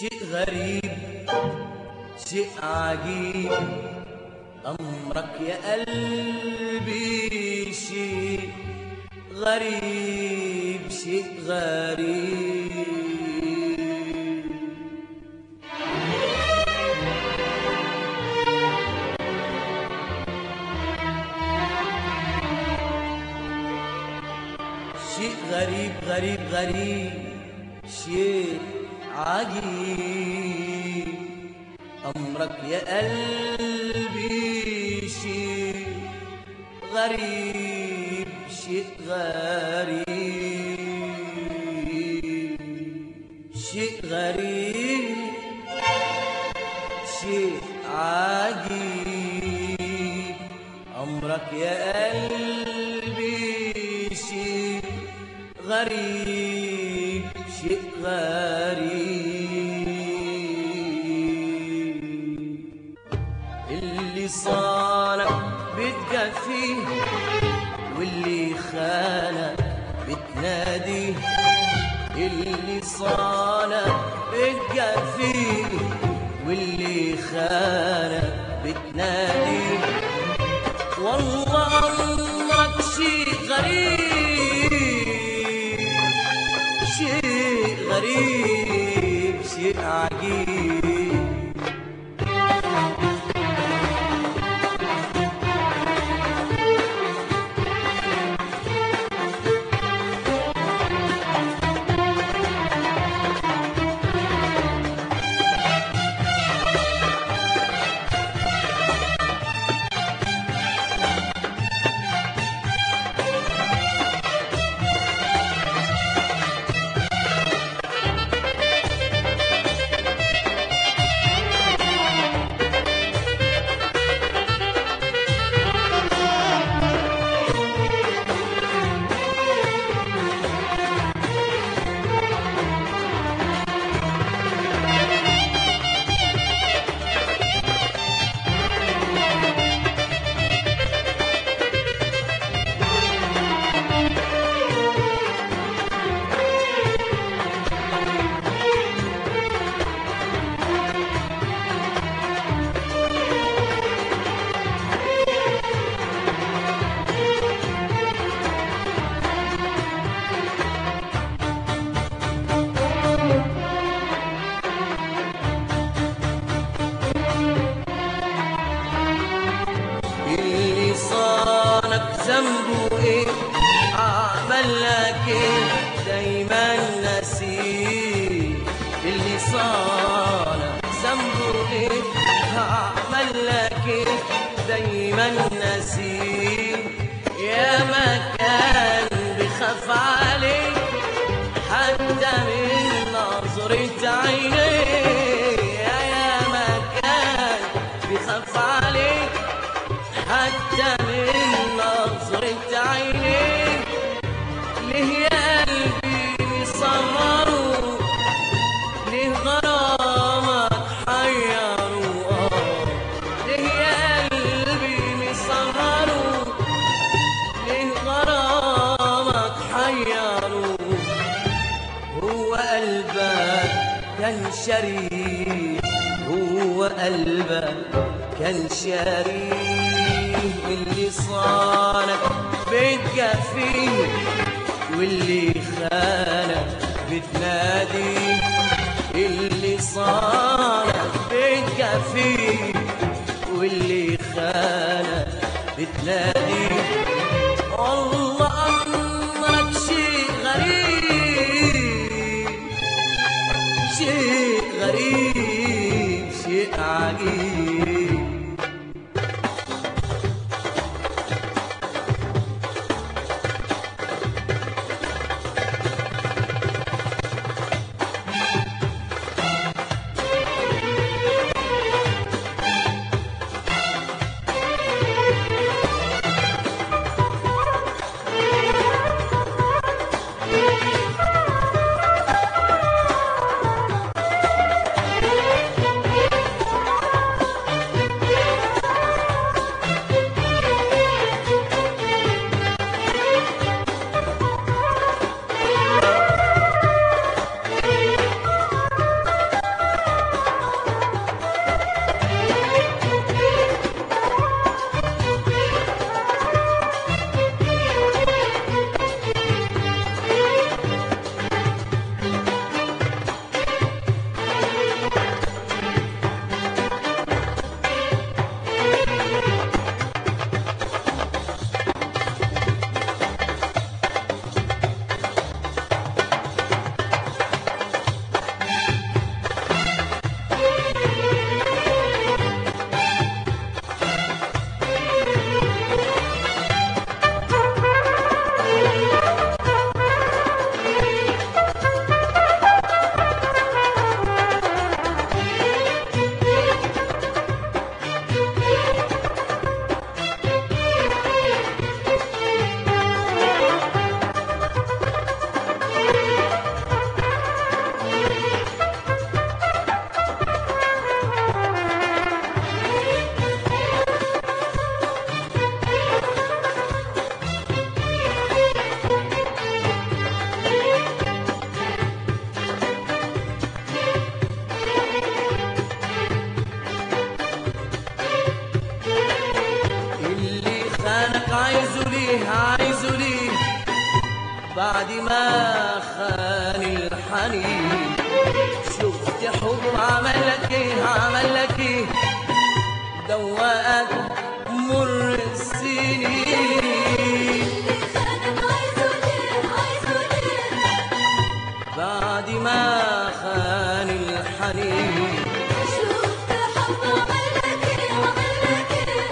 شيء غريب شيء عجيب أمرك يا قلبي شيء غريب شيء غريب شيء غريب غريب غريب شيء عجيب أمرك يا قلبي شيء غريب شيء غريب شيء غريب شيء عجيب أمرك يا قلبي شيء غريب شيء غريب اللي صانك بتجفيه واللي خانك بتناديه اللي صانك بتجفيه واللي خانك بتناديه والله أمرك شيء غريب شيء غريب شيء عجيب ذنبه ايه عمل لك ايه دايما نسيه اللي صانك ذنبه ايه عمل لك ايه دايما نسيه يا ما كان بخاف عليك حتى من نظرة عينيه يا ما كان بخاف عليك حتى من نظرة عينيك ليه يا قلبي مصغره ليه غرامك حيره ليه يا قلبي مصغره ليه غرامك حيره هو قلبك كان شريك هو قلبك كان شريك اللي صانك بتجفيه واللي خانك بتناديه اللي صانك بتجفيه واللي خانك بتناديه والله أمرك شيء غريب شيء غريب شيء عجيب بعد ما خان الحنين. شفت حب عمل لك ايه، عمل لك ايه، دوقك مر السنين. بعد ما خان الحنين. شفت حب عمل لك ايه، عمل لك ايه،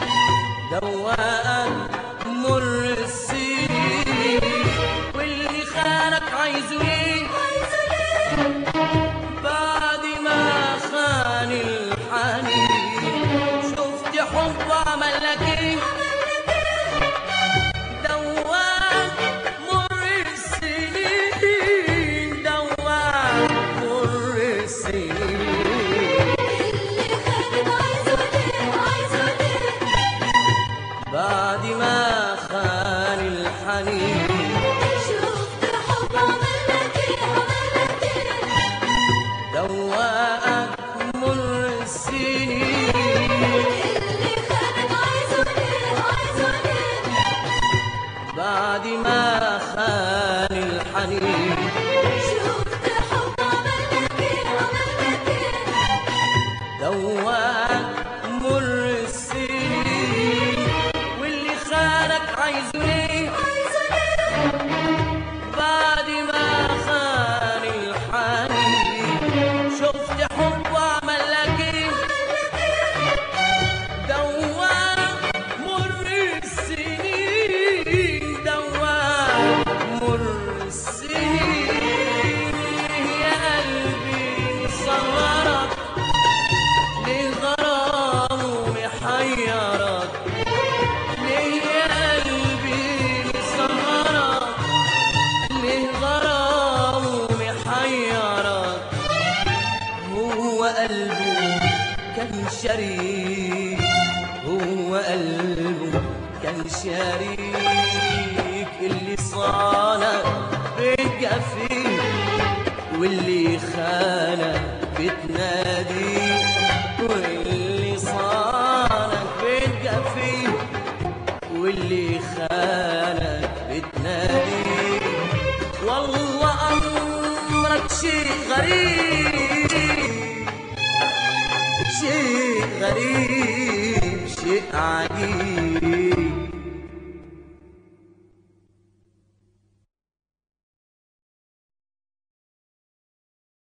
دوقك مر السنين. واللي خانك عايزه ايه، عايزه ليه، بعد ما خان الحنين. شفت حب عمل لك ايه، دوقك مر السنين، دوقك مر السنين. اللي خانك عايزه ليه، عايزه ليه، بعد ما خان الحنين. شفت حب عمل لك ايه، عمل لك ايه، دوقك مر السنين. اللي خانك عايزه ليه، عايزه ليه، بعد ما خان الحنين. شفت حب عمل لك ايه، عمل لك ايه، دوقك مر السنين. واللي خانك عايزه ليه، عايزه ليه، بعد ما خان الحنين. شفت حب وعمل لك ايه، دوقك مر السنين، دوقك مر السنين. يا قلبي صغرك ليه غرام محيرك، ليه يا قلبي صغرك ليه غرام محيرك. هو قلبه كان شريك، هو قلبه كان شريك. اللي صانك بتجفيه، واللي خانك بتناديه. واللي صانك بتجفيه، واللي خانك بتناديه. والله أمرك شيء غريب، شيء غريب، شيء عجيب.